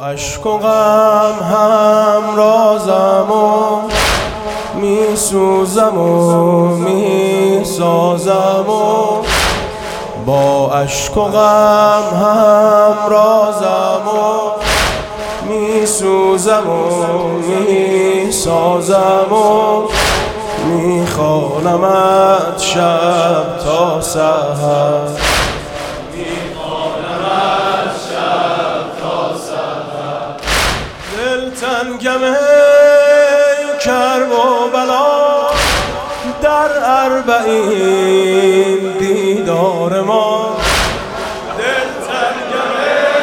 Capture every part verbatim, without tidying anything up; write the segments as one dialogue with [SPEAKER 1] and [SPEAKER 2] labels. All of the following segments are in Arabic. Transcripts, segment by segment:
[SPEAKER 1] عشق و غم هم رازم و می سوزم و می سازم و با عشق و غم هم رازم و می سوزم و می سازم و می خوانمت شب تا سحر. تنگم کرب و بلا در اربعین دیدار ما. دل تنگم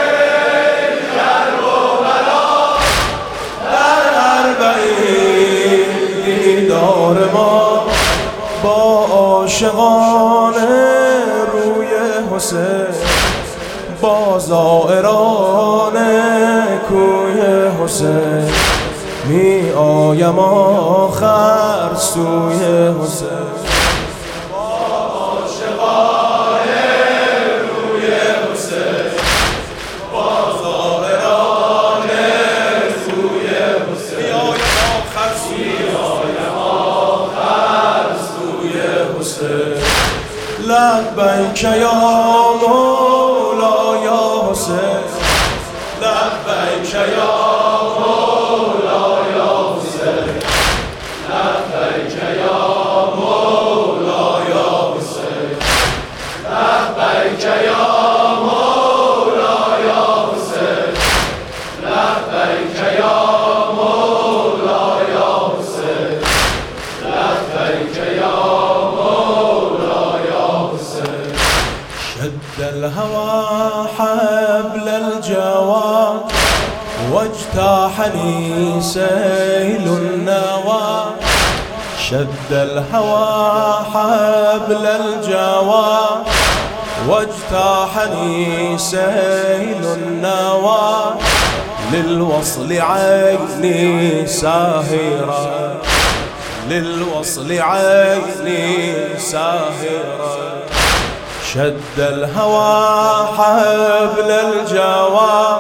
[SPEAKER 1] کرب و بلا در اربعین دیدار ما. با عاشقان روی حسین با زائران کوی حسین می آیم آخر سوی حسین. با عاشقان روی حسین با زائران کوی حسین می آیم آخر سوی حسین. لبیک یا مولا یا حسین لبیک یا مولا یا حسین لبیک یا مولا یا حسین لبیک یا مولا یا حسین لبیک یا مولا یا حسین لبیک یا مولا یا حسين. شد الهوى حبل الجوى واجتاحني سيل النوى. شد الهوى حبل الجوى واجتاحني سيل النوى. للوصل عيني ساهرة للوصل عيني ساهرة. شد الهوى حبل الجوى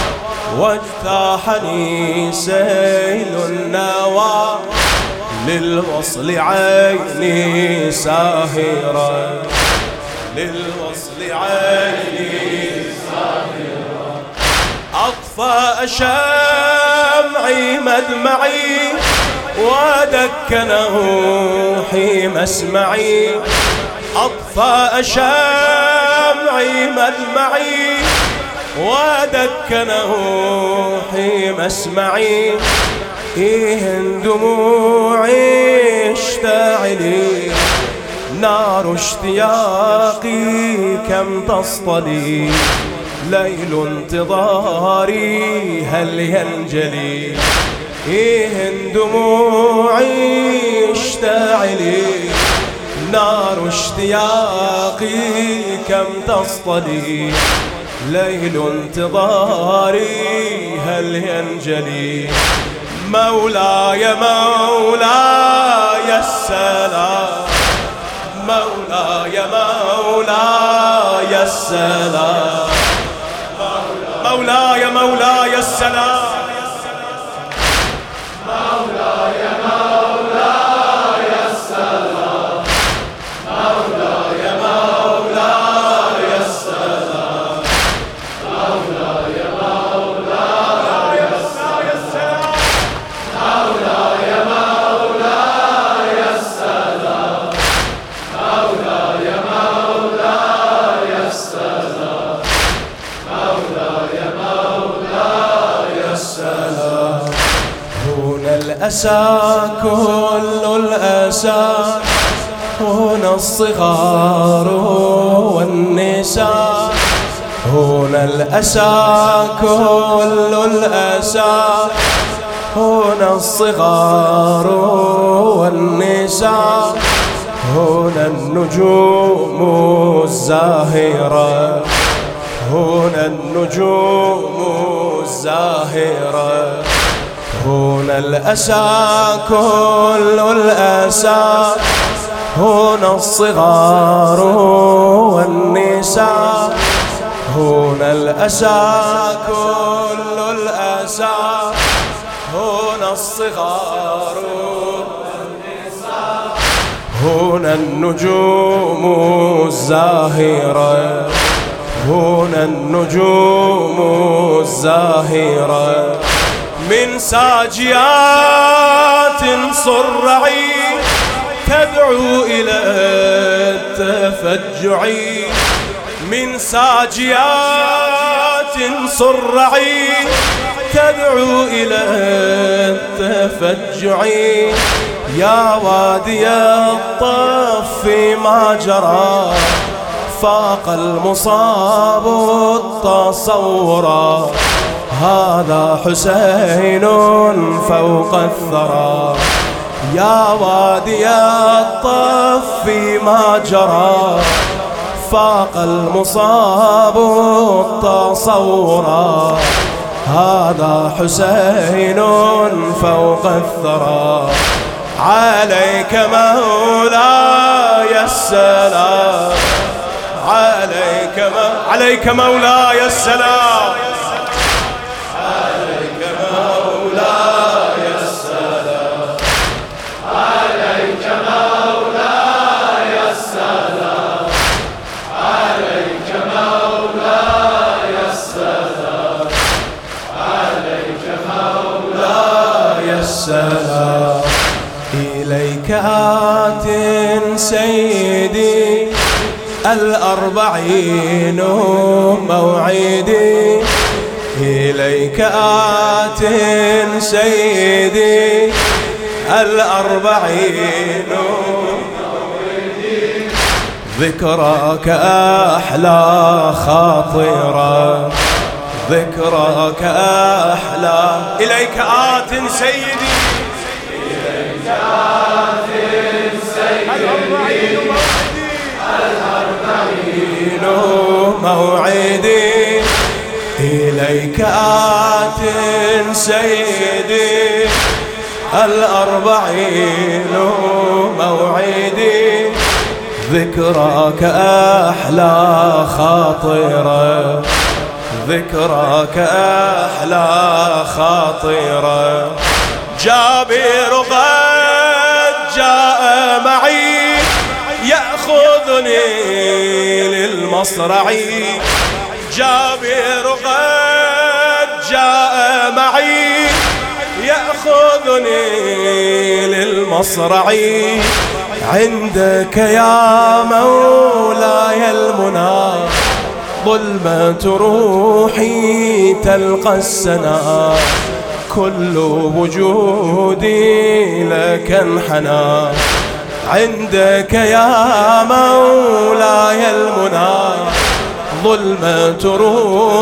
[SPEAKER 1] واجتاحني سيل النوى. للوصل عيني ساهرة للوصل عيني ساهرة. أطفأ شمعي مدمعي ودكنه حين اسمعي. أطفأ شمعي مدمعي ودكنه حين اسمعي. إيه دموعي اشتعلي نار اشتياقي كم تصطلي. ليل انتظاري هل ينجلي. إيه دموعي اشتعلي نار اشتياقي كم تصطلي. ليل انتظاري هل ينجلي. مولاي مولاي السلام مولاي مولاي السلام مولاي مولاي السلام مولاي مولاي السلام مولاي مولاي السلام مولاي مولاي السلام مولاي مولاي السلام مولاي مولاي السلام مولاي مولاي السلام. هنا الأسى كل الأسى هنا الصغار والنساء. هنا الأسى كل الأسى هنا الصغار والنساء. هنا النجوم الزاهرة هنا النجوم الزاهرة. هنا الأسى كل الأسى هنا الصغار والنساء. هنا الأسى كل الأسى والرؤساء هنا الصغار هنا النجوم الزاهرة هنا النجوم الزاهرة من ساجيات صرعي تدعو إلى التفجع من ساجيات صرعي تدعو إلى التفجع يا وادي الطف ما جرى فاق المصاب التصورا هذا حسين فوق الثرى يا وادي الطف ما جرى فاق المصاب التصورا هذا حسين فوق الثرى عليك مولاي السلام عليك م... عليك مولاي السلام عليك مولاي السلام عليك مولاي السلام عليك مولاي السلام عليك مولاي السلام إليك آت سيدي الأربعين موعدي إليك آت سيدي الأربعين موعدي ذكراك أحلى خاطرة ذكراك أحلى إليك آت سيدي إليك آت سيدي الأربعين موعدي إليك آت سيدي الأربعين موعدي ذكراك أحلى خاطرة ذكراك أحلى خاطرة جابر قد جاء معي يأخذني للمصرع جابر قد جاء معي يأخذني للمصرع عندك يا مولاي المنى ظلمة روحي تلقى السنا كل وجودي لك انحنى عندك يا مولاي المنى ظلمة روحي